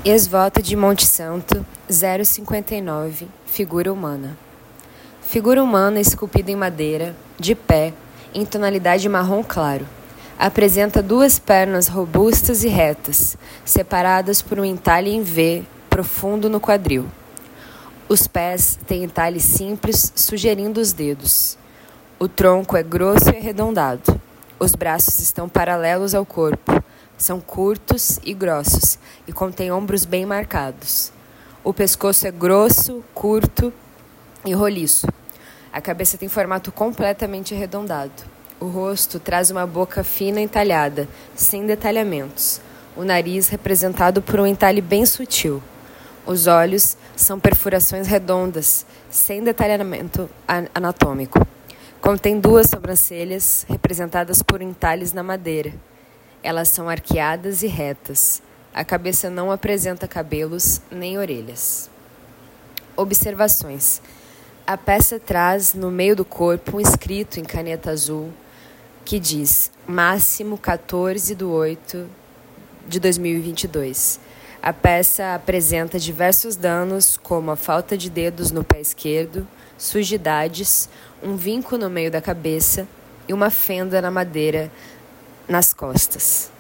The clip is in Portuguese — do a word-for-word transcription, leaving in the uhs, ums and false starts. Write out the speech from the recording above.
Ex-voto de Monte Santo, zero cinquenta e nove, figura humana. Figura humana esculpida em madeira, de pé, em tonalidade marrom claro. Apresenta duas pernas robustas e retas, separadas por um entalhe em V, profundo no quadril. Os pés têm entalhe simples, sugerindo os dedos. O tronco é grosso e arredondado. Os braços estão paralelos ao corpo. São curtos e grossos e contêm ombros bem marcados. O pescoço é grosso, curto e roliço. A cabeça tem formato completamente arredondado. O rosto traz uma boca fina e entalhada, sem detalhamentos. O nariz representado por um entalhe bem sutil. Os olhos são perfurações redondas, sem detalhamento anatômico. Contém duas sobrancelhas, representadas por entalhes na madeira. Elas são arqueadas e retas. A cabeça não apresenta cabelos nem orelhas. Observações. A peça traz no meio do corpo um escrito em caneta azul que diz máximo quatorze de oito de dois mil e vinte e dois. A peça apresenta diversos danos, como a falta de dedos no pé esquerdo, sujidades, um vinco no meio da cabeça e uma fenda na madeira nas costas.